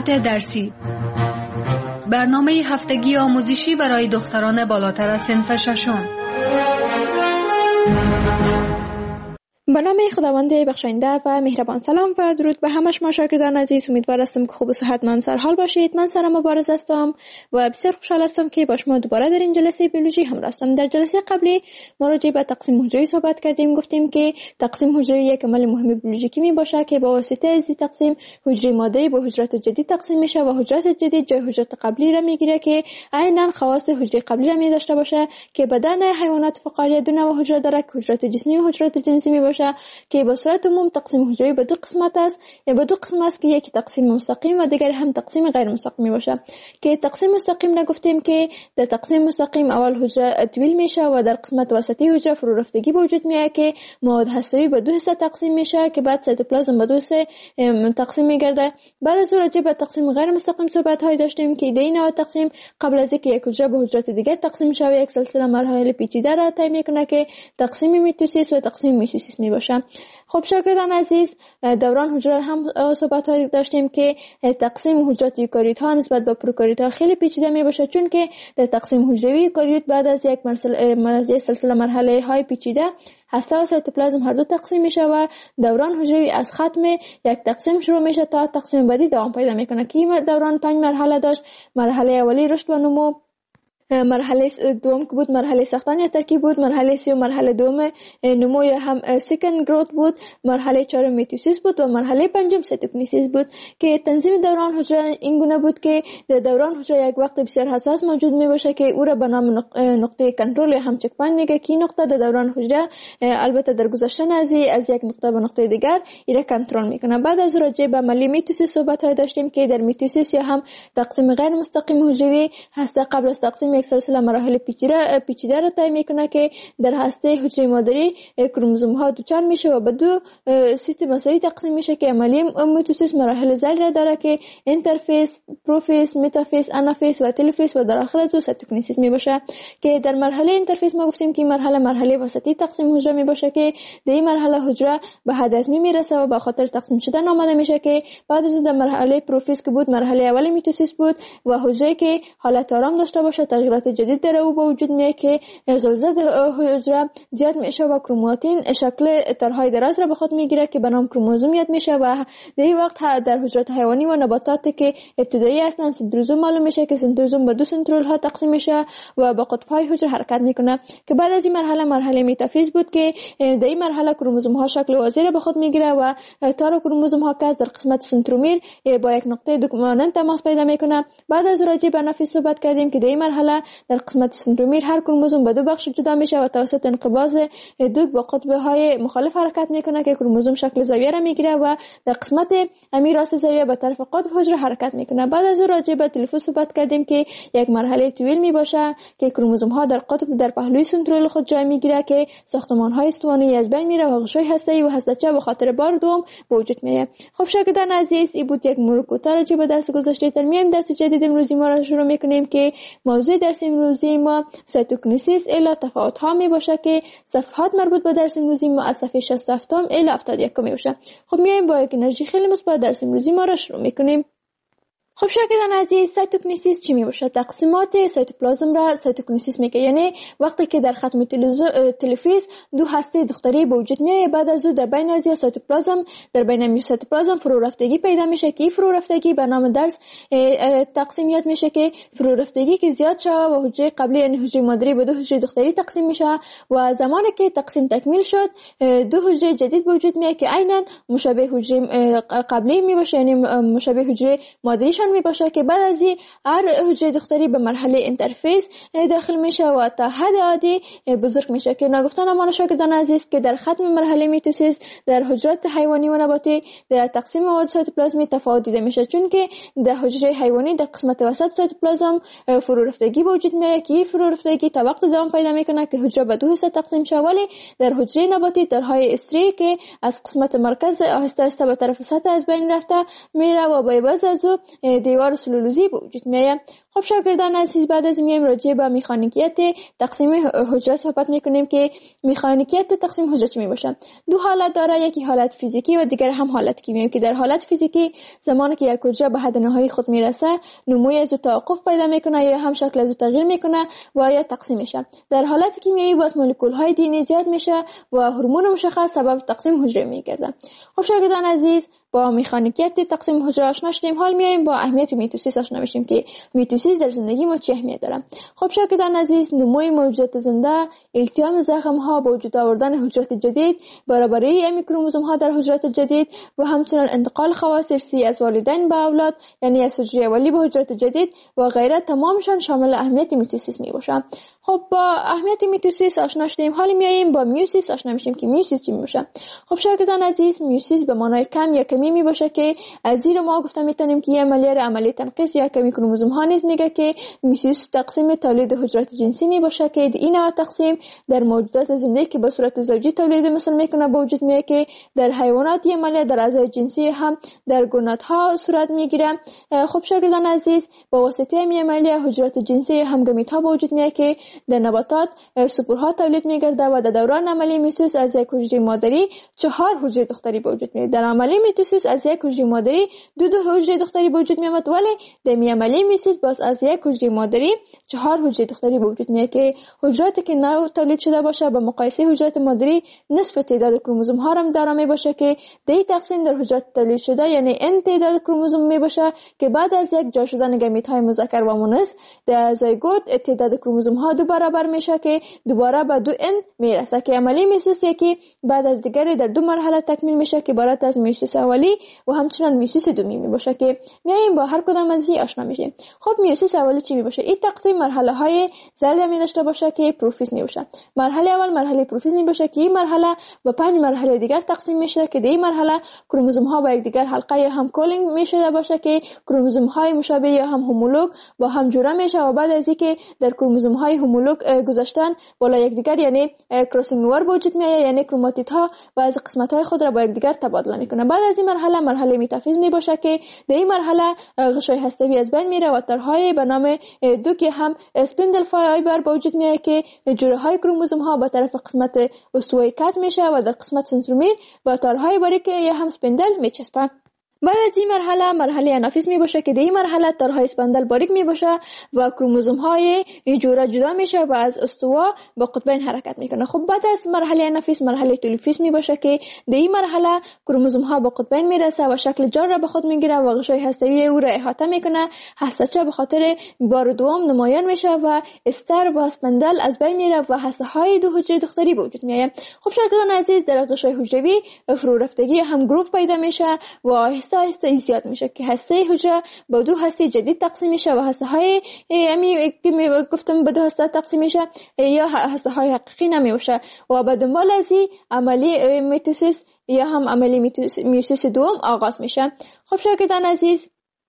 ساعت درسی، برنامه هفتگی آموزشی برای دختران بالاتر از صنف ششم. به نام خداوند بخشاینده و مهربان. سلام و درود به همه شما شاگردان عزیز. امیدوار هستم که خوب و صحتمند سرحال باشید. من سارا مبارز هستم و بسیار خوشحال هستم که با شما دوباره در این جلسه بیولوژی همراه هستم. در جلسه قبلی ما راجع به تقسیم حجره صحبت کردیم. گفتیم که تقسیم حجره یک عمل مهم بیولوژیکی می باشه که با واسطه از این تقسیم حجره مادری به حجرات جدید تقسیم میشه و حجرات جدید جای حجرات قبلی را میگیره که عیناً خواص حجره قبلی را می داشته باشه که بدن حیوانات فقاریه دو نوع حجره داره که حجرات جسمی و حجرات جنسی می باشه که به صورت عموم تقسیم حجره به دو قسمت است. به دو قسم است که یکی تقسیم مستقیم و دیگر هم تقسیم غیر مستقیم باشه. که تقسیم مستقیم را گفتیم که در تقسیم مستقیم اول حجره طویل میشه و در قسمت وسطی حجره فرو رفتگی به وجود میاد که مواد هسته‌ای به دو حصه تقسیم میشه که بعد سایتوپلازم به دو حصه تقسیم میگرده. بعد از اون راجع به تقسیم غیر مستقیم صحبت های داشتیم که این نوع تقسیم قبل از اینکه یک حجره به حجرات دیگر تقسیم میشه و یک سلسله مراحل پیچیده را طی میکنه که تقسیم میتوسیس و تقسیم میتوسیس میباشه. خب شاگردان عزیز، دوران حجره هم صحبت های داشتیم که تقسیم حجرات یوکاریوت ها نسبت به پروکاریوت ها خیلی پیچیده می باشه، چون که در تقسیم حجروی یوکاریوت بعد از یک سلسله مرحله های پیچیده هسته و سایتوپلازم هر دو تقسیم میشه و دوران حجروی از ختم یک تقسیم شروع میشه تا تقسیم بعدی دوام پیدا میکنه که این دوران 5 مرحله داشت. مرحله اولی رشد و نمو، مرحله دوم که بود مرحله ساختن یا ترکیب بود، مرحله سوم مرحله دوم نمو یا هم سیکند گروت بود، مرحله چهارم میتوسیس بود و مرحله پنجم سایتوکینیسیس بود. که تنظیم دوران حجره این گونه بود که در دوران حجره یک وقت بسیار حساس موجود می باشه که او را به نام نقطه کنترل یا هم چک پوینت میگه که این نقطه در دوران حجره البته در گذشتن از یک نقطه به نقطه دیگر این را کنترل میکنه. بعد از راجع به عملی میتوسیس صحبت های داشتیم که در میتوسیس یا هم تقسیم غیر مستقیم حجروی هسته قبل از تقسیم یک سلسله مراحل پیچیده را طی میکنه که در هسته حجره مادری کروموزوم ها دوچار میشه و به دو سیستم مساوی تقسیم میشه که عملی میتوسیس مراحل ذیل را داره که اینترفیس، پروفیس، متافیس، آنافیس و تلوفیس و در آخر از او سایتوکینیسیس میباشه. که در مرحله اینترفیس ما گفتیم که مرحله وسطی تقسیم حجره میباشه که در این مرحله حجره به حد ازمی میرسه و به خاطر تقسیم شدن آماده میشه. که بعد از اون در مرحله پروفیس که بود مرحله اولی میتوسیس بود و حجره که حالت آرام داشته باشه تغییرات جدید در او به وجود میاد که غلظت حجره زیاد میشه و کروماتین شکل تارهای دراز را به خود میگیره که به نام کروموزوم یاد میشه و در این وقت در حجرات حیوانی و نباتات که ابتدایی هستن سنتروزوم معلوم میشه که سنتروزوم به دو سنترول ها تقسیم میشه و به قطب های حجره حرکت میکنه. که بعد از این مرحله متافیز بود که در این مرحله کروموزوم ها شکل وازی را به خود میگیره و تار کروموزوم ها که در قسمت سنترومیر با یک نقطه دوک مانند تماس پیدا میکنه. بعد از راجع به آنافیز صحبت کردیم که در این مرحله در قسمت سنترومیر هر کروموزوم به دو بخش جدا میشه و توسط انقباض دوک با قطب‌های مخالف حرکت میکنه که کروموزوم شکل زاویه را میگیره و در قسمت راست زاویه به طرف قطب حجره حرکت میکنه. بعد از اون راجع به تلفوز صحبت کردیم که یک مرحله طویل میباشه که کروموزوم ها در قطب در پهلوی سنترول خود جای میگیره که ساختمان های استوانه‌ای از بین میره و غشای هسته‌ای و هسته‌چه به خاطر بار دوم به وجود میاد. خب شاگردان عزیز، این بود یک مرور کوتاه راجع به درس گذشته. در میایم درس جدید امروزی ما را شروع میکنیم که موضوع درس امروزی ما سایتوکینیسیس الی تفاوت ها می باشه که صفحات مربوط به درس امروزی ما از صفحه 67 الی 71 می باشه. خب میایم با یک انرژی خیلی مثبت درس امروزی ما را شروع میکنیم. خب شاگردان عزیز، سایتوکینیسیس چی می باشه؟ تقسیمات سایتوپلازم را سایتوکینیسیس میگه. یعنی وقتی که در ختم تلفیز دو هسته دختری به وجود میاد، بعد از او در بین از سایتوپلازم در بین سایتوپلازم فرو رفتگی پیدا میشه که فرو رفتگی به نام درس تقسیمیات میشه که فرو رفتگی که زیاد شه و حجره قبلی یعنی حجره مادری به دو حجره دختری تقسیم میشه و زمانی که تقسیم تکمیل شد دو حجره جدید به وجود میاد که عیناً مشابه حجره قبلی می باشه، یعنی مشابه حجره مادری می باشه که بعد از این هر حجره دختری به مرحله اینترفیس داخل میشه و تا حد عادی بزرگ میشه. که نگفتن ما شاگردان عزیز که در ختم مرحله میتوسیس در حجرات حیوانی و نباتی در تقسیم مواد سایتوپلازمی تفاوت دیده میشه، چون که در حجره حیوانی در قسمت وسط سایتوپلازم فرو رفتگی به وجود میاد که فرو رفتگی تا وقت دوام پیدا میکنه که حجره به دو حصه تقسیم شه، ولی در حجره نباتی تارهای استری که از قسمت مرکز آهسته آهسته به طرف سطح از بین رفته میره و با عوض از او دیوار سلولوزی به وجود میاد. خب شاگردان عزیز، بعد از میایم راجع به مکانیکیت تقسیم حجره صحبت میکنیم که مکانیکیت تقسیم حجره چی میباشه. دو حالت داره، یکی حالت فیزیکی و دیگر هم حالت کیمیایی، که در حالت فیزیکی زمانی که یک حجره به حد نهایی خود میرسه نموی از توقف پیدا میکنه یا هم شکل از تغییر میکنه و یا تقسیم میشه. در حالت کیمیایی باز مولکول های دی زیاد میشه و هورمون مشخص سبب تقسیم حجره میگرده. خب شاگردان عزیز، با مکانیکیت تقسیم حجره آشنا شدیم. حال میایم با اهمیت میتوسیس آشنا بشیم که میتوسیس در زندگی ما چه اهمیت داره. خب شاگردان عزیز، نموی موجودات زنده، التیام زخم ها، با وجود آوردن حجرات جدید، برابری کروموزوم ها در حجرات جدید و همچنین انتقال خواص ارثی از والدین به اولاد، یعنی از حجره اولی به حجرات جدید و غیره، تمامشان شامل اهمیت میتوسیس میباشه. خب با اهمیت میتوسیس آشنا شدیم. حالا میایم با میوسیس آشنا میشیم که میوسیس چی میشه. خب شاگردان عزیز، میوسیس به معنای کم یا کمی میباشه که از زیر ما گفته میتونیم که یه عملیه تنقیص یا کمی کروموزوم ها نیز میگه که میوسیس تقسیم تولید حجرات جنسی میباشه که این نوع تقسیم در موجودات زنده که به صورت زوجی تولید مثل میکنه به وجود میاد، که در حیوانات یه عملیه در اعضای جنسی هم در گونه‌ها صورت میگیره. خب شاگردان عزیز، با واسطه این عملیه حجرات جنسی هم گمیت ها به وجود میاد که در نباتات سپورها تولید میگرده و در دوران عملیه میتوسیس از یک حجره مادری 4 حجره دختری به وجود میاد. در عملیه میتوسیس از یک حجره مادری دو حجره دختری به وجود میاد، ولی در عملیه میتوسیس باز از یک حجره مادری 4 حجره دختری به وجود میاد که حجراتی که نو تولید شده باشه به مقایسه حجرات مادری نصف تعداد کروموزوم ها هم داره میباشه، که در تقسیم در حجرات تولید شده یعنی n تعداد کروموزوم میباشه که بعد از یک جا شدن گمیت های مذکر و مؤنث در زایگوت تعداد کروموزوم ها دو برابر میشه که دوباره به 2n میرسه، که عملیه میتوسیس یکی بعد از دیگری در 2 مرحله تکمیل میشه که عبارت از میوسیس اولی و همچنین میوسیس دومی میباشه که میایم با هر کدام از این آشنا میشیم. خب میوسیس اولی چی میباشه؟ این تقسیم مرحله های زل می داشته باشه که پروفیز میباشه. مرحله اول مرحله پروفیز میباشه که این مرحله به 5 مرحله دیگر تقسیم میشه که در این مرحله کروموزوم ها با یکدیگر حلقه یا هم کولینگ میشه باشه که کروموزوم های مشابه یا هم هومولوگ با هم جوړه میشه و بعد از اینکه در کروموزوم های هومولوگ گذاشتن بالا یکدیگر یعنی کراسینگ اوور به وجود میاد، یعنی کروماتیدها بعضی قسمت های خود را با یکدیگر تبادله میکنه. بعد از این مرحله متافیز میباشه که در این مرحله غشای هسته‌ای از بین میره و تارهای به نام دو که هم اسپندل فایبر به وجود میاد که جوره های کروموزوم ها به طرف قسمت استوایی کات میشه و در قسمت سنترومیر با تارهای باریک یا هم اسپندل میچسبه. بعد از این مرحله انافیز می باشه که در این مرحله تارهای اسپندل باریک می باشه و کروموزوم های جوره جدا میشه و از استوا به قطبین حرکت میکنه. خب بعد از مرحله انافیز مرحله تلوفیز می باشه که در این مرحله کروموزوم ها به قطبین میرسه و شکل جان را به خود میگیره و غشای هسته‌ای او را احاطه میکنه. هسته‌چه به خاطر بار دوم نمایان میشه و استر و اسپندل از بین میره و هسته های دو حجره دختری به وجود میاد. خب شاگردان عزیز، در غشای حجروی فرو رفتگی هم گروه پیدا میشه و آهسته زیاد میشه که هسته حجره با 2 هسته جدید تقسیم میشه و هسته های که گفتم به 2 هسته تقسیم میشه یا هسته های حقیقی نمیشه و به دنبال از این عملی میتوسیس یا هم عملی میوسیس دوم آغاز میشه. خب شاگردان عزیز،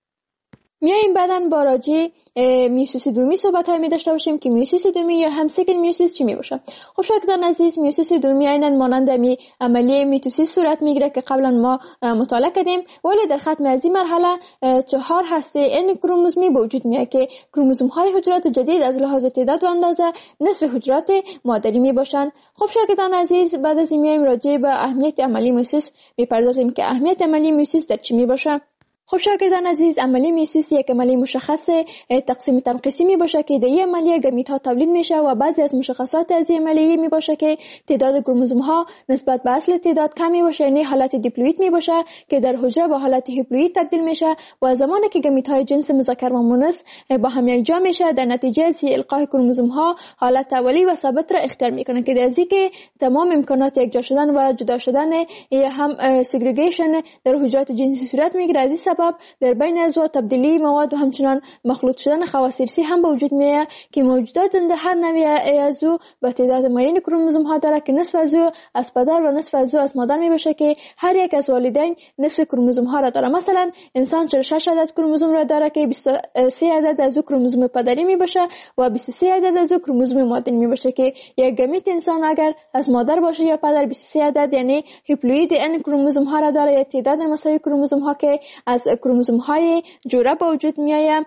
میایم بعدن با راجع میوسیس دومی صحبت های می داشته باشیم که میوسیس دومی یا هم سکند میوسیس چی می باشه. خب شاگردان عزیز، میوسیس دومی عیناً مانند عملیه میتوسیس صورت میگیره که قبلا ما مطالعه کردیم، ولی در ختم از این مرحله 4 هسته n کروموزومی به وجود میاد که کروموزوم های حجرات جدید از لحاظ تعداد و اندازه نصف حجرات مادری می باشند. خب شاگردان عزیز، بعد از این میایم راجع به اهمیت عملی میوسیس میپردازیم که اهمیت عملی میوسیس در چی می باشه. خب شاگردان عزیز، عملیه میوسیس یک عملیه مشخص تقسیم تنقیصی می باشه که در این عملیه گمیت ها تولید میشه و بعضی از مشخصات از این عملیه می باشه که تعداد کروموزوم ها نسبت به اصل تعداد کم می باشه، یعنی حالت دیپلوید می باشه که در حجره به حالت هیپلوید تبدیل میشه و زمانی که گمیت های جنس مذکر و مؤنث با هم یکجا میشه در نتیجه از القای کروموزوم ها حالت اولی و ثابت را اختیار میکنه که در ذیل که تمام امکانات یکجا شدن و جدا شدن یا هم سگریگیشن در حجرات جنسی صورت میگیره. از این سبب در بین عضو تبدیلی مواد و همچنان مخلوط شدن خواص ارثی هم به وجود میاد که موجودات زنده هر نوع عضو به تعداد معین کروموزوم ها داره که نصف عضو از پدر و نصف عضو از مادر می باشه که هر یک از والدین نصف کروموزوم ها را داره. مثلا انسان 46 عدد کروموزوم را داره که 23 عدد از کروموزوم پدری می باشه و 23 عدد از کروموزوم مادری می باشه که یک گمیت انسان اگر از مادر باشه یا پدر 23 عدد یعنی هیپلوید n کروموزوم ها را داره یا تعداد مساوی کروموزوم ها که از از کروموزوم های جوره به وجود می آید.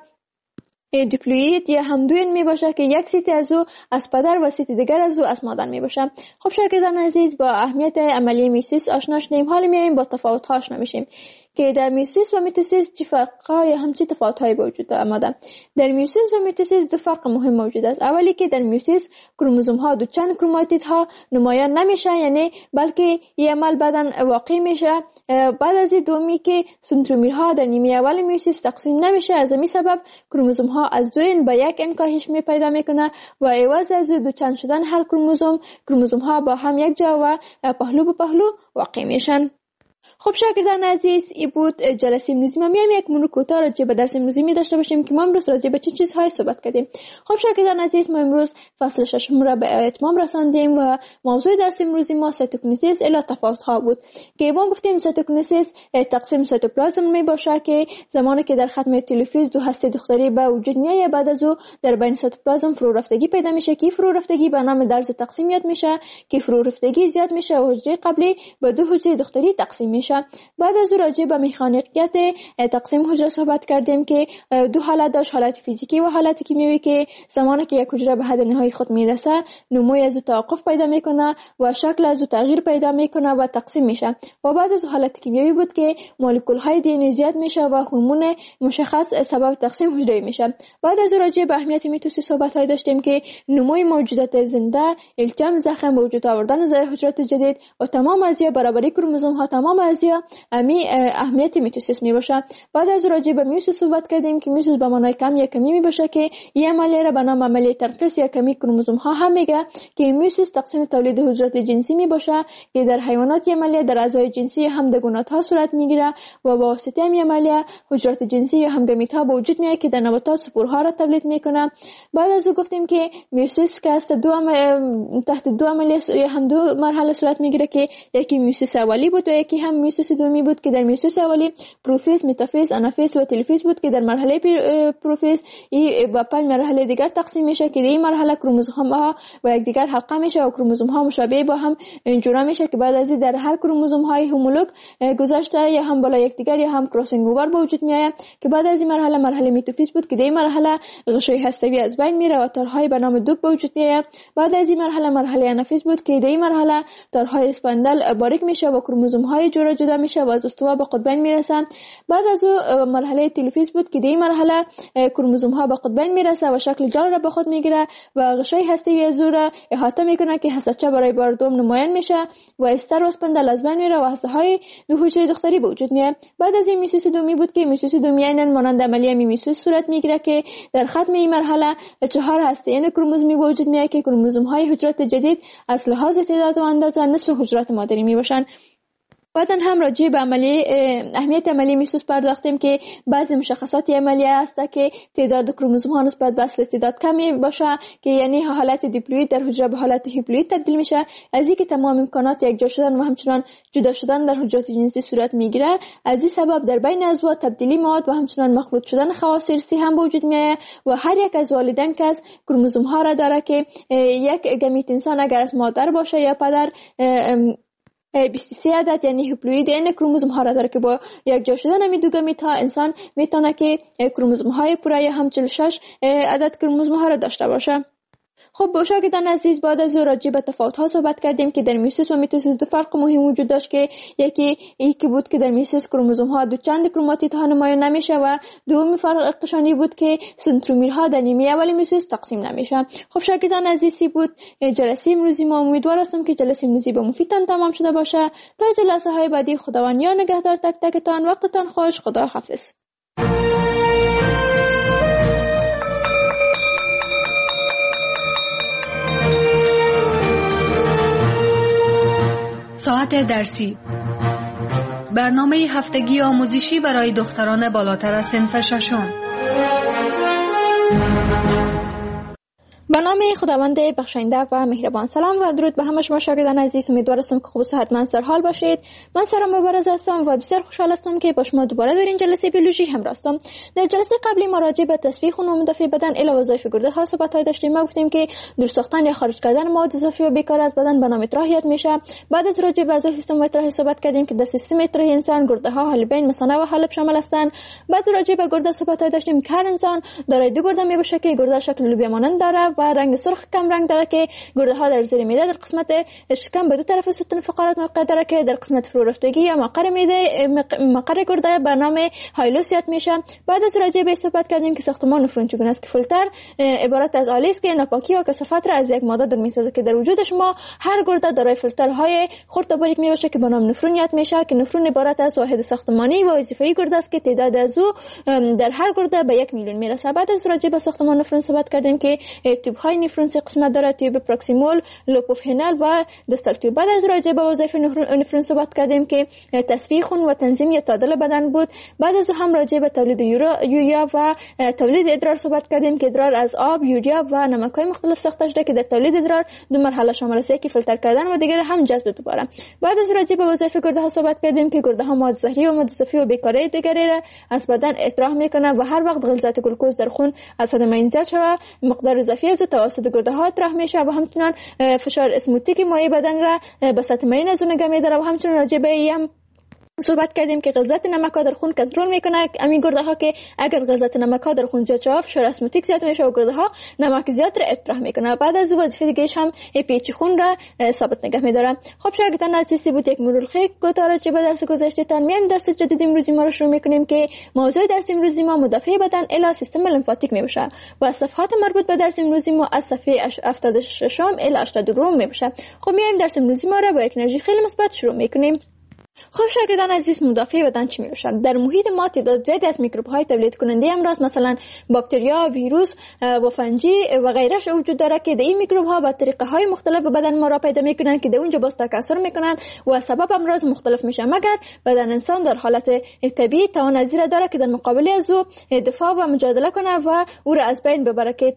دیپلوئید یا همدوین می باشه که یک سیت از او از پدر و سیت دیگر از او از مادر می باشه. خب شاگردان عزیز، با اهمیت عملی میوسیس آشنا شدیم. حالا میایم با تفاوت‌ها آشنا میشیم که در میوسیس و میتوسیس چه فرق‌ها یا هم چه تفاوت‌هایی به وجود آمده. در میوسیس و میتوسیس دو فرق مهم موجود است. اولی که در میوسیس کروموزوم‌ها دو چند کروماتیدها نمایان نمیشه، یعنی بلکه این عمل بعداً واقع میشه. بعد از دومی که سنترومیرها در نیمه اول میوسیس تقسیم نمیشه، از همین سبب کروموزوم‌ها از دو به یک انکاهش می پیدا میکنه و عوض از دو چند شدن هر کروموزوم‌ها با هم یک جا و پهلو به پهلو واقع میشن. خب شاگردان عزیز، این بود جلسه امروزی ما. میایم یک مرور کوتاه راجع به درس امروزی می داشته باشیم که ما امروز راجع به چه چیزهایی صحبت کردیم. خب شاگردان عزیز، ما امروز فصل 6 را به اتمام رساندیم و موضوع درس امروزی ما سایتوکینیزیس الی تفاوت‌ها بود که ما گفتیم سایتوکینیزیس تقسیم سایتوپلازم می باشه که زمانی که در ختم تلوفیز دو هسته دختری به وجود میاد، بعد از او در بین سایتوپلازم فرو رفتگی پیدا میشه که فرو رفتگی به نام درز تقسیم یاد میشه که فرو رفتگی زیاد میشه و حجره قبلی به دو حجره دختری تقسیم میشه. بعد از او راجع به مکانیکیت تقسیم حجره صحبت کردیم که دو حالت داشت، حالت فیزیکی و حالت کیمیایی، که زمانی که یک حجره به حد نهایی خود میرسه نموی از او توقف پیدا میکنه و شکل از او تغییر پیدا میکنه و تقسیم میشه. و بعد از حالت کیمیایی بود که مولکول های دی ان ای زیاد میشه و هورمون مشخص سبب تقسیم حجره میشه. بعد از او راجع به اهمیت میتوسیس صحبت های داشتیم که نموی موجودات زنده، التیام زخم، به وجود آوردن حجرات جدید و تمام ازیا برابری کروموزوم ها، تمام ازیا اهمیت میتوسیس می باشه. بعد از راجع به میوسیس صحبت کردیم که میوسیس به معنای کم یا کمی می باشه که این عملیه را به نام عملیه تنقیص یا کمی کروموزوم ها هم میگه که میوسیس تقسیم تولید حجرات جنسی می باشه که در حیوانات عملیه در اعضای جنسی همدگونات ها صورت میگیره و با واسطه این عملیه حجرات جنسی یا همگامیت ها به وجود میاد که در نباتات سپورها را تولید میکنه. بعد از او گفتیم که میوسیس که است تحت دو عملیه یا هم دو مرحله صورت میگیره که یکی میوسیس اولی بود و یکی هم میوسیس دومی بود که در میوسیس اولی پروفیز، متافیز، آنافیز و تلفیز بود که در مرحله پروفیز با 5 مرحله دیگر تقسیم میشه که در این مرحله کروموزوم ها و یکدیگر حلقه میشه و کروموزوم ها مشابه با هم جوړه میشه که بعد از این در هر کروموزوم های هومولوگ گذاشته یا هم بالا یکدیگر یا هم کراسینگ اوور به وجود میاد که بعد از این مرحله میتافیز بود که در این مرحله غشای هسته‌ای از بین میره و تارهای به نام دوک به وجود میاد. بعد از این مرحله آنافیز بود که در این مرحله تارهای اسپاندل باریک میشه و کروموزوم های جدا میشه و از استوا به قطبین میرسن. بعد از مرحله تلفیز بود که در این مرحله کروموزوم ها به قطبین میرسه و شکل جال را به خود میگیره و غشای هسته‌ای از او را احاطه میکنه که هسته‌چه برای بار دوم نمایان میشه و استر و اسپاندل از بین میره و هسته های دو حجره دختری به وجود میاد. بعد از این میوسیس دومی بود که میوسیس دومی عیناً مانند عملیه میوسیس صورت میگیره که در ختم این مرحله 4 هسته یعنی کروموزومی به وجود میاد که کروموزوم های حجرات جدید از لحاظ تعداد و اندازه نصف حجرات مادری میباشن. بعداً هم راجع به اهمیت عملیه میوسیس پرداختیم که بعضی مشخصات عملیه هست که تعداد کروموزوم ها نسبت به اصل تعداد کمی باشه که یعنی حالت دیپلوئید در حجره به حالت هیپلوئید تبدیل میشه. از اینکه تمام امکانات یکجا شدن و همچنان جدا شدن در حجرات جنسی صورت میگیره، از این سبب در بین عضو تبدیلی مواد و همچنان مخلوط شدن خواص ارثی هم به وجود میاد و هر یک از والدین که از کروموزوم ها را داره که یک گمیت انسان اگر از مادر باشه یا پدر 23 عدد یعنی هیپلوئید این کروموزوم ها را داره که با یک جا شدن همین دو گمیت ها انسان میتونه که کروموزوم های پوره یا هم 46 عدد کروموزوم ها را داشته باشه. خب شاگردان عزیز، بعد از راجع به تفاوت ها صحبت کردیم که در میوسیس و میتوسیس دو فرق مهم وجود داشت که یکی بود که در میوسیس کروموزوم ها دو چند کروماتید ها نمایان نمیشه و دومی فرقشانی بود که سنترومیرها در نیمه اول میوسیس تقسیم نمیشه. خب شاگردان عزیزی بود جلسه امروزی ما. امیدوار هستم که جلسه امروزی به مفیدتان تمام شده باشه. تا جلسه های بعدی خداوند یار نگهدار تک تکتان. وقتتان خوش. خدا حافظ. ساعت درسی، برنامه هفتگی آموزشی برای دختران بالاتر از صنف ششم. به نام خداوند بخشنده و مهربان. سلام و درود به همه شما شاگردان عزیز. امیدوارم که خوب و صحتمند سرحال باشید. من سارا مبارز هستم و بسیار خوشحال هستم که با شما دوباره در این جلسه بیولوژی همراه هستم. در جلسه قبلی ما راجع به تصفیه خون و مدافع بدن الی وظایف گرده ها صحبت داشتیم. ما گفتیم که دور ساختن یا خارج کردن مواد اضافی و بیکار از بدن به نام اطراحیت میشه. بعد از راجع به اعضای سیستم اطراحی صحبت کردیم که در سیستم اطراحی انسان گرده ها، حالبین، مثانه و حلب شامل هستند. بعد راجع به گرده صحبت داشتیم که هر انسان دارای دو گرده میباشه که گرده شکل لوبیا مانند داره و رنگ سرخ کم رنگ داره که گرده ها در زیر معده در قسمت شکم به دو طرف ستون فقرات موقع داره که در قسمت فرو رفتگی یا مقر معده مقر گرده به نام هایلوس یاد میشه. بعد از راجع به صحبت کردیم که ساختمان نفرون چگونه است که فیلتر عبارت از آلی است که ناپاکی و کثافت را از یک ماده دور میسازه که در وجود شما هر گرده دارای فیلترهای خرد و باریک میباشه که به نام نفرون یاد میشه که نفرون عبارت از واحد ساختمانی و وظیفه‌ای گرده است که تعداد از او در هر گرده به 1 میلیون میرسه. بعد از راجع به ساختمان نفرون صحبت کردیم که تیوب های نفرون سه قسمت داره: تیوب پروکسیمال، لوپوفهنال و دستال تیوب. بعد از راجع به وظایف نفرون صحبت کردیم که تصفیه خون و تنظیم یا تعادل بدن بود. بعد از هم راجع به تولید یوریا و تولید ادرار صحبت کردیم که ادرار از آب، یوریا و نمک‌های مختلف ساخته شده که در تولید ادرار دو مرحله شامل است: یکی فیلتر کردن و دیگر هم جذب دوباره. بعد از راجع به وظایف گرده ها صحبت کردیم که گرده ها مواد زهری و مواد اضافی و بیکاره دیگری را از بدن اطراح میکنه و هر وقت غلظت گلوکوز در خون از حد معین زیاد شود مقدار اضافی از توسط گرده ها اطراح میشه و همچنین فشار اسموتیک مایع بدن را به سطح معین از اون نگه میداره و همچنین راجع به صحبت کردیم که غلظت نمک ها در خون کنترل میکنه همین گرده ها که اگر غلظت نمک ها در خون زیاد شود فشار اسموتیک زیاد میشه و گرده ها نمک زیاد را اطراح میکنه. بعد از وظیفه دیگه‌اش هم پیچ خون را ثابت نگه میداره. خب شاگردان عزیز، بود یک مرور خیلی کوتاه راجع به درس گذشته تان. میایم درس جدید امروزی ما رو شروع میکنیم که موضوع درس امروزی ما مدافع بدن الی سیستم لیمفاتیک میباشه و صفحات مربوط به درس امروزی ما از صفحه 76 الی 82 میباشه. خب میایم درس امروزی ما رو با یک انرژی خیلی مثبت شروع میکنیم. خب شاگردان عزیز، مدافع بدن چی میباشد؟ در محیط ما تعداد زیادی از میکروب های تولید کننده امراض مثلا باکتریا، ویروس و فنجی و غیرش وجود داره که این میکروب ها به طریقه های مختلف به بدن ما را پیدا میکنن که در اونجا باز تکثر میکنن و سبب امراض مختلف میشه، مگر بدن انسان در حالت طبیعی توان از این داره که در مقابل از او دفاع و مجادله کنه و او را از بین ببره که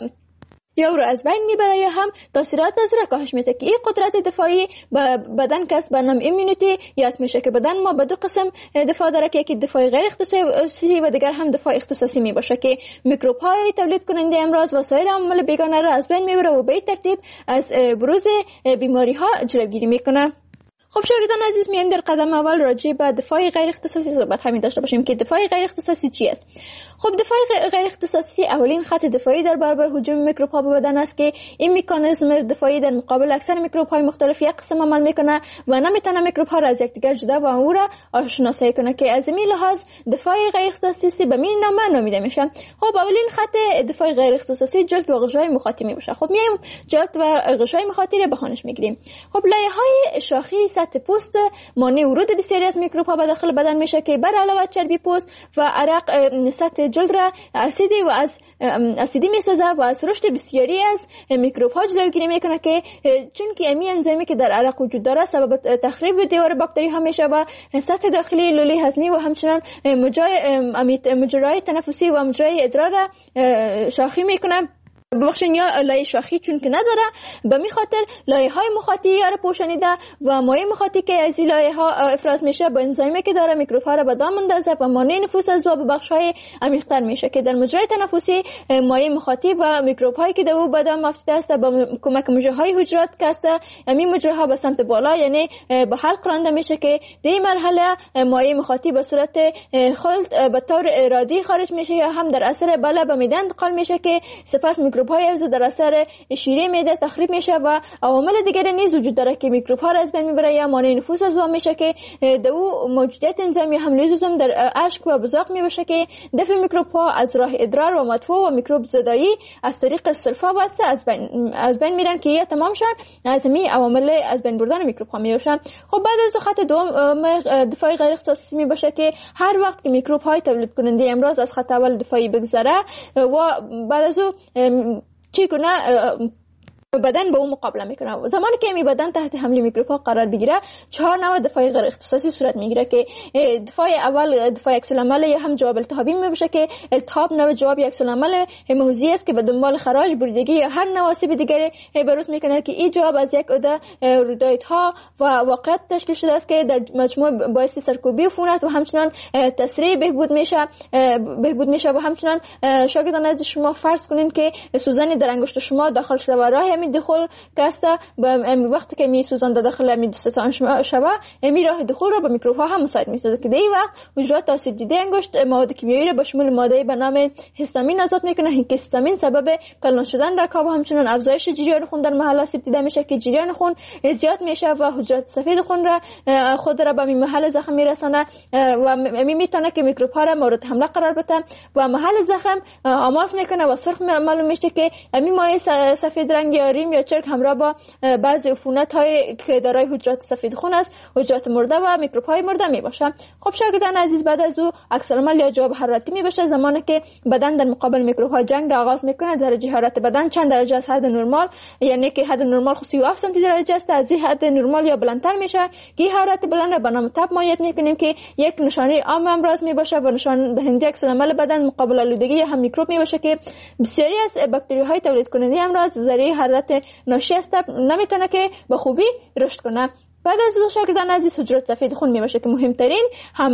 یا او را از بین میبره یا هم تاثیرات از را کاهش میده که این قدرت دفاعی بدن کسب به نام ایمونیتی یاد میشه که بدن ما به دو قسم دفاع داره که یکی دفاع غیر اختصاصی و دیگر هم دفاع اختصاصی میباشه که میکروب های تولید کننده امراض و سایر عوامل بیگانه را از بین میبره و به این ترتیب از بروز بیماری ها جلوگیری میکنه. خب شاگردان عزیز، میایم در قدم اول راجع به دفاع غیر اختصاصی صحبت همین داشته باشیم که دفاع غیر اختصاصی چی است. خب دفاع غیر اختصاصی اولین خط دفاعی در برابر هجوم میکروب ها به بدن است که این مکانیزم دفاعی در مقابل اکثر میکروب های مختلف یک قسم عمل میکنه و نمیتونه میکروب ها را از یکدیگر جدا و او را شناسایی کنه که از این لحاظ دفاع غیر اختصاصی به این نام نامیده میشه. خب اولین خط دفاع غیر اختصاصی جلد و غشای مخاطی میشه. خب میایم جلد و غشای مخاطی را بهانش میگیریم. خب لایه های شاخی سطح پوست مانع ورود بسیاری از میکروب ها به داخل بدن میشه که بر علاوه چربی پوست و عرق سطح جلد را اسیدی و از اسیدی میسازه و از رشد بسیاری از میکروب ها جلوگیری میکنه که چون که امی انزیمی که در عرق وجود داره سبب تخریب دیوار باکتری ها میشه و سطح داخلی لوله هضمی و همچنین مجرای تنفسی و مجرای ادرار را شاخی میکنه. ببخشید یا لایه شاخی چون که نداره به می خاطر لایه های مخاطی را پوشانیده و مایع مخاطی که از این لایه ها افراز میشه با انزیمی که داره میکروب ها را به دام اندازه و مانع نفوذ از او به بخش های عمیق‌تر میشه که در مجرای تنفسی مایع مخاطی و میکروب هایی که در او به دام افتاده است با کمک مجرا های حجرات که است همین مجرا ها به سمت بالا یعنی به حلق رانده میشه که در این مرحله مایع مخاطی به صورت خلط به طور ارادی خارج میشه یا هم در اثر بالا به معده انتقال میشه که سپس میکروب های از در اثر شیره معده تخریب میشه و عوامل دیگری نیز وجود داره که میکروب ها را از بین میبره یا مانع نفوذ از او میشه که در او موجودیت انزیم یا هم لیزوزوم در اشک و بزاق میباشه که دفع میکروب ها از راه ادرار و مدفوع و میکروب زدایی از طریق صرفه واسه از بین میرن که یا تمام شن از می عوامل از بین بردن میکروب ها میباشن. خب بعد از خط دوم دفاع غیر اختصاصی میباشه که هر وقت که میکروب های تولید کننده امراض از خط اول دفاعی بگذره و بعد از چگونه بدن به اون مقابله میکنه. زمانی که می بدن تحت حمله میکروب ها قرار بگیره 4 نوع دفاع غیر اختصاصی صورت میگیره که دفاع اول دفاع عکس العمل یا هم جواب التهابی میباشه که التهاب نوع جواب عکس العمل هیموزی است که به دنبال خراش، بریدگی یا هر نوع آسیب دیگری بروز میکنه که این جواب از یک عده رودایت‌ها و واقعیت تشکیل شده است که در مجموع باعث سرکوبی عفونت و همچنان تسریع بهبود میشه و همچنان شاگردان از شما فرض کنین که سوزن در انگشت شما داخل شده و راه می دخول کاسته وقتی که می سوزان داخل می دستان شما می راه دخول را به میکروب ها هم مساعد میسازه که در این وقت حجرات آسیب دیده انگشت مواد کیمیایی را به شمول ماده به نام هیستامین آزاد میکنه که هیستامین سبب کلان شدن رکاب و همچنان افزایش جریان خون در محل آسیب دیده میشه که جریان خون زیاد میشه و حجرات سفید خون را خود را به محل زخم میرسانه و میتونه که میکروب ها را مورد حمله قرار بده و محل زخم آماس میکنه و سرخ معلوم میشه که امی مایع سفید رنگ یا ریم یا چرک همراه با بعضی عفونت های که دارای حجرات سفید خون است، حجرات مرده و میکروب های مرده می باشه. خب شاگردان عزیز، بعد از او عکس العمل یا جواب حرارتی می باشه زمانی که بدن در مقابل میکروب ها جنگ را آغاز میکنه. درجه حرارت بدن چند درجه از حد نرمال، یعنی که حد نرمال 37 سانتی درجه است، از این حد نرمال یا بلندتر میشه که حرارت بلند به نام تب مایعات میکنیم که یک نشانه عام امراض می باشه و نشان دهنده عکس العمل بدن مقابل آلودگی یا هم میکروب می باشه که بسیاری از باکتری های تولید کننده امراض ذریعه حرارت ناشی از تب نمیتونه که به خوبی رشد کنه. بعد از او شاگردان عزیز حجرات سفید خون می باشه که مهمترین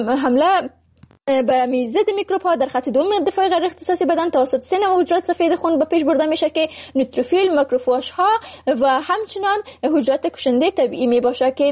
حمله به میزد میکروب ها در خط دوم دفاع غیر اختصاصی بدن توسط 3 نوع حجرات سفید خون به پیش برده میشه که نوتروفیل، ماکروفاژ ها و همچنان حجرات کشنده طبیعی می باشه که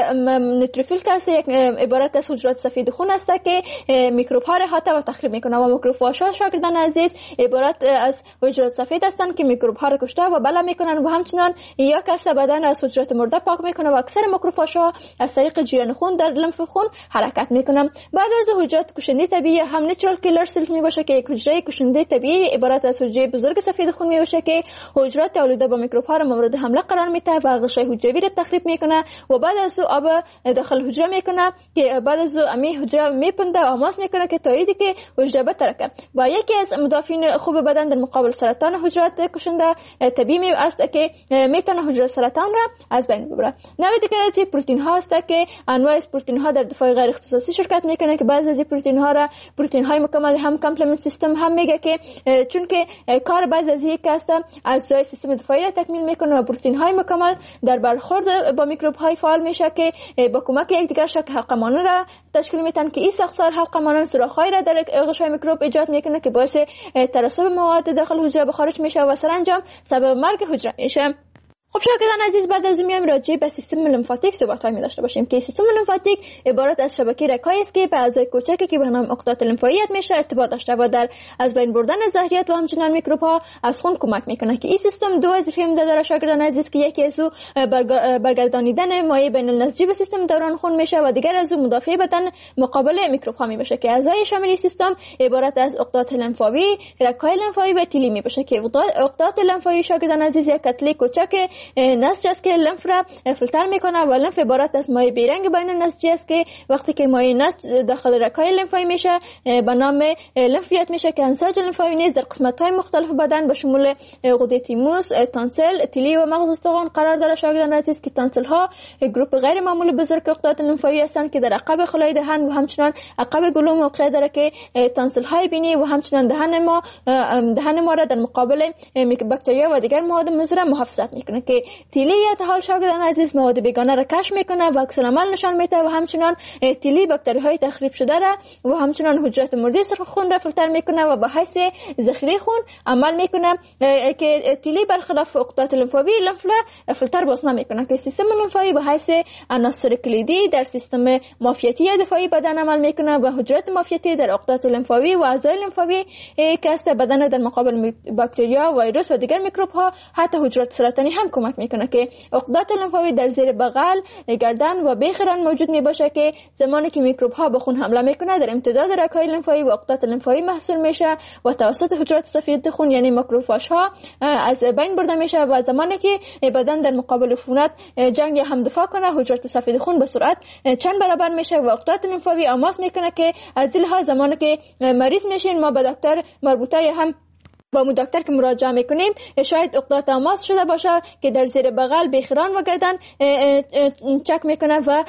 نوتروفیل که یک عبارت از حجرات سفید خون است که میکروب ها را احاطه و تخریب میکنه و ماکروفاژ ها شاگردان عزیز عبارت از حجرات سفید هستند که میکروب ها را کشته و بلا میکنن و همچنان یک کاسه بدن از حجرات مرده پاک میکنه و اکثر ماکروفاژ ها از طریق جریان خون در لنف خون حرکت میکنن. بعد از حجرات کشنده طبیعی هم نیچرال کیلر سلز می باشه که یک حجره کشنده طبیعی عبارت از حجره بزرگ سفید خون می باشه که حجرات آلوده با میکروب ها را مورد حمله قرار میده و غشای حجروی را تخریب میکنه و بعد از او آب داخل حجره میکنه که بعد از او امی حجره میپنده و آماس میکنه که تاییدی که حجره بترکه و یکی از مدافعین خوب بدن در مقابل سرطان حجرات کشنده طبیعی است که میتونه حجره سرطان را از بین ببره. نوع دیگر پروتئین ها است که انواع از پروتئین ها در دفاع غیر اختصاصی شرکت میکنه که بعضی از پروتئین ها را پروتئین های مکمل هم کامپلمنت سیستم هم میگه که چون که کار بعضی از یک است اجزای سیستم دفاعی را تکمیل میکنه و پروتئین های مکمل در برخورد با میکروب های فعال میشه که با کمک یکدیگر شکل حلقه مانند را تشکیل میتن که این ساختار حلقه مانند سوراخ های را در غشای میکروب ایجاد میکنه که باعث ترسب مواد داخل حجره به خارج میشه و سرانجام سبب مرگ حجره میشه. خب شاگردان عزیز، بعد از میام راجع به سیستم لمفاتیک صحبت‌هایی داشته باشیم که سیستم لمفاتیک عبارت از شبکه رگ‌هایی است که به اعضای کوچکی که به نام عقدات لمفاوی میشه ارتباط داشته و در از بین بردن زهریات و همچنان میکروب‌ها از خون کمک میکنه که این سیستم دو وظیفه داره شاگردان عزیز که یکی از او برگردانیدن مایع بین النسجی به سیستم دوران خون میشه و دیگر از او مدافع بدن مقابل میکروب‌ها میشه که اعضای شامل سیستم عبارت از عقدات لمفاوی، رگ‌های لمفاوی و تیلی میشه که عقدات لمفاوی شاگردان عزیز یک کتله کوچک نسج است که لنف را فیلتر میکنه و لنف عبارت از مایع بیرنگ بین النسجی است که وقتی که مایع نسج داخل رگ‌های لمفاوی میشه به نام لمفیت میشه که انساج لمفاوی نیز در قسمت‌های مختلف بدن به شمول غده تیموس، تانسل، تیلی و مغز استخوان قرار داره شاگردان عزیز که تانسل ها گروپ غیر معمولی بزرگ عقدات لمفاوی هستند که در عقب خلای دهن و همچنان عقب گلو موقع داره که تانسل های بینی و همچنان دهن ما را در مقابل باکتریا و دیگر مواد مضر محافظت میکنه که تیلی یا حال شاگردان عزیز مواد بیگانه را کشف میکنه و عکس العمل نشان میده و همچنان تیلی باکتری های تخریب شده را و همچنان حجرات مرده سرخ خون را فیلتر میکنه و به حیث ذخیره خون عمل میکنه که تیلی برخلاف عقدات لمفاوی لنف را فیلتر باز نمیکنه که سیستم لمفاوی به حیث عناصر کلیدی در سیستم معافیتی دفاعی بدن عمل میکنه و حجرات معافیتی در عقدات لمفاوی و اعضای لمفاوی که است بدن در مقابل باکتریا، ویروس و دیگر میکروب ها حتی حجرات سرطانی هم کمک میکنه که عقدات لمفاوی در زیر بغل، گردن و بیخران موجود می باشه که زمانی که میکروب ها به خون حمله میکنه در امتداد رگ‌های لمفاوی و عقدات لمفاوی محصول میشه و توسط حجرات سفید خون یعنی ماکروفاژ ها از بین برده میشه و زمانی که بدن در مقابل عفونت جنگ یا هم دفاع کنه حجرات سفید خون به سرعت چند برابر میشه و عقدات لمفاوی آماس میکنه که از این لحاظ زمانی که مریض میشین ما به دکتر مربوطه هم با مو دکتر که مراجعه میکنیم شاید عقدات آماس شده باشه که در زیر بغل، بیخران و گردن چک میکنه و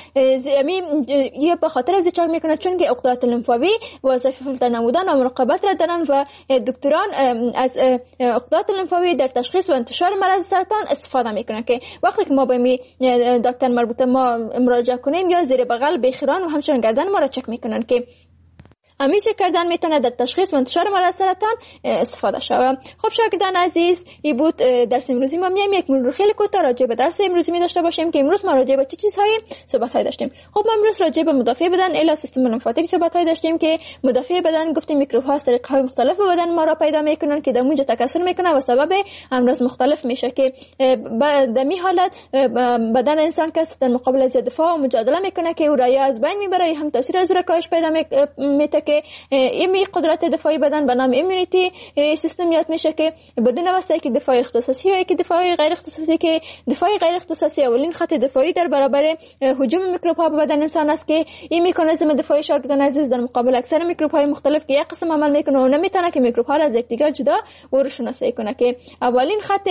یا به خاطر از چک میکنه چون که عقدات لمفاوی وظیفه فیلتر نمودن و مراقبت را دارن و دکتران از عقدات لمفاوی در تشخیص و انتشار مرض سرطان استفاده میکنن که وقتی که ما به می دکتر مربوطه ما مراجعه کنیم یا زیر بغل، بیخران و همچنین گردن ما را چک میکنن که امی چک کردن میتونه در تشخیص و انتشار مرض سرطان استفاده شود. خب شاگردان عزیز، این بود درس امروزی ما. میایم یک مرور خیلی کوتاه راجع به درس امروزی می داشته باشیم که امروز ما راجع به چه چیزهایی صحبت داشتیم. خب ما امروز راجع به مدافع بدن الی سیستم لمفاتیک صحبت داشتیم که مدافع بدن گفتیم میکروب ها سرک‌های مختلف به بدن ما را پیدا میکنن که در اونجا تکثر میکنه و سبب امراض مختلف میشه که در این حالت بدن انسان که در مقابل از دفاع و مجادله میکنه که او را از بین میبره، هم تاثیر از را کاهش پیدا میده که این قدرت دفاعی بدن به نام ایمونیتی سیستم یاد میشه که بدون واسطه که دفاع اختصاصی و که دفاع غیر اختصاصی، که دفاع غیر اختصاصی اولین خط دفاعی در برابر هجوم میکروب ها به بدن انسان است که این مکانیزم دفاعی شاگردان عزیز در مقابل اکثر میکروب های مختلف که یک قسم عمل میکنه و نمیتونه که میکروب ها را از یکدیگر جدا و رو شناسایی کنه که اولین خط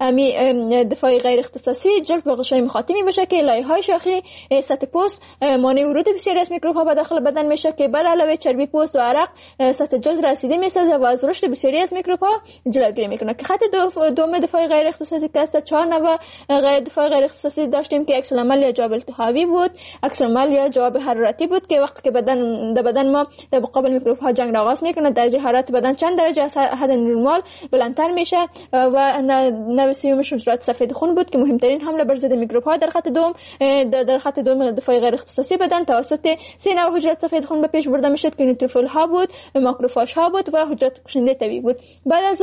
دفاع غیر اختصاصی جلد به غشای مخاطی میشه که لایه های شاخی سطح پوست مانع ورود بسیاری از میکروب ها به داخل بدن میشه که بر علاوه چربی پوست و عرق سطح جلد رسیده میسازه و از رشد بسیاری از میکروب ها جلوگیری میکنه که خط دوم دفاع غیر اختصاصی که است 4 نوع دفاع غیر اختصاصی داشتیم که عکس العمل یا جواب التهابی بود، عکس العمل یا جواب حرارتی بود که وقتی که بدن ما در مقابل میکروب ها جنگ را آغاز میکنه درجه حرارت بدن چند درجه از حد نرمال بلندتر میشه و نوع سومش حجرات سفید خون بود که مهمترین حمله بر ضد میکروب ها در خط دوم دفاع غیر اختصاصی بدن توسط 3 نوع حجرات سفید خون به پیش برده میشد که نیوتروفیل ها بود، ماکروفاژ ها بود و حجرات کشنده طبیعی بود. بعد از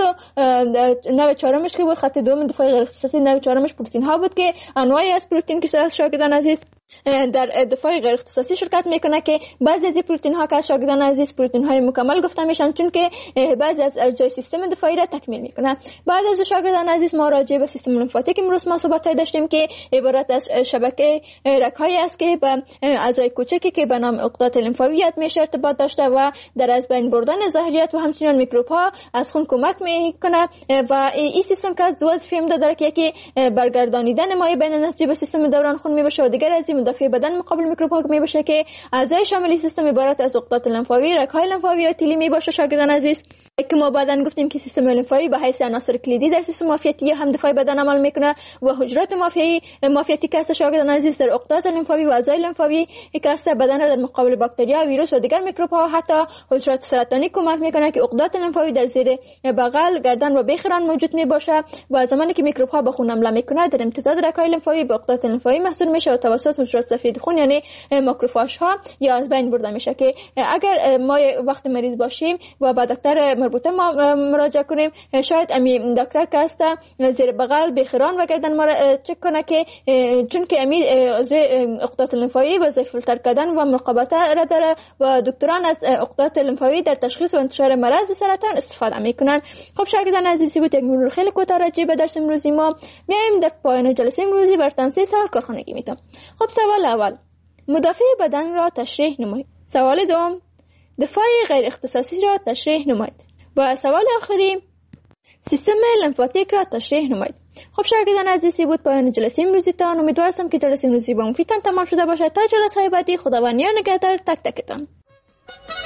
نوع چهارمش که بود خط دوم دفاع غیر اختصاصی، نوع چهارمش پروتئین ها بود که انواعی از پروتئین که شاگردان عزیز در دفاع غیر اختصاصی شرکت میکنه که بعضی از پروتئین ها که شاگردان عزیز پروتئین های مکمل گفته میشن چون که بعضی از اجزای سیستم دفاعی را تکمیل میکنه. بعد از شاگردان عزیز ما راجع به سیستم لمفاتیک امروز ما صحبت داشتیم که عبارت از شبکه رگ‌هایی است که به اعضای کوچکی که به نام عقدات لمفاویت میشه ارتباط داشته و در از بین بردن زهریات و همچنین میکروب ها از خون کمک میکنه و این سیستم که از دو وظیفه داره که یکی برگردانیدن مایع بین نسجی به سیستم دوران خون میباشه و دیگر از مدافع بدن مقابل میکروب ها میباشه که اعضای شامل سیستم عبارت از عقدات لمفاوی، رگ‌های لمفاوی و تیلی میباشه. شاگردان عزیز که ما بعدن گفتیم که سیستم لمفاوی به حیث عناصر کلیدی در سیستم معافیتی هم دفاعی بدن عمل میکنه و حجرات معافیتی که است شاگردان عزیز در عقدات لمفاوی و اعضای لمفاوی که است بدن را در مقابل باکتریا، ویروس و دیگر میکروب ها حتی حجرات سرطانی کمک میکنه که عقدات لمفاوی در زیر بغل، گردن و بیخران موجود میباشه و زمانی که میکروب ها به خون حمله میکنه در امتداد رگ‌های لمفاوی به عقدات لمفاوی محصول میشه و توسط حجرات سفید خون یعنی ماکروفاژ ها یا از بین برده میشه که اگر ما وقت مریض باشیم و با دکتر مربوطه ما مراجعه کنیم شاید امی دکتر که است زیر بغل، بیخران و گردن ما را چک کنه که چون که امی عقدات لمفاوی وظیفه فیلتر کردن و مراقبت را داره و دکتران از عقدات لمفاوی در تشخیص و انتشار مرض سرطان استفاده میکنن. خب شاگردان عزیزی بود یک مرور خیلی کوتاه راجع به درس امروزی ما. میایم در پایان جلسه امروزی براتون 3 سوال کارخانگی میتونم. خب سوال اول، مدافع بدن را تشریح نمایید. سوال دوم، دفاع غیر اختصاصی را تشریح نمایید. و سوال آخری، سیستم لمفاتیک را تشریح نمایید. خب شاگردان عزیزی بود پایان جلسه امروزی تان. امیدوارم که جلسه امروزی با مفیدتان تمام شده باشد. تا جلسه بعدی خداوند نگهدار تک تکتان.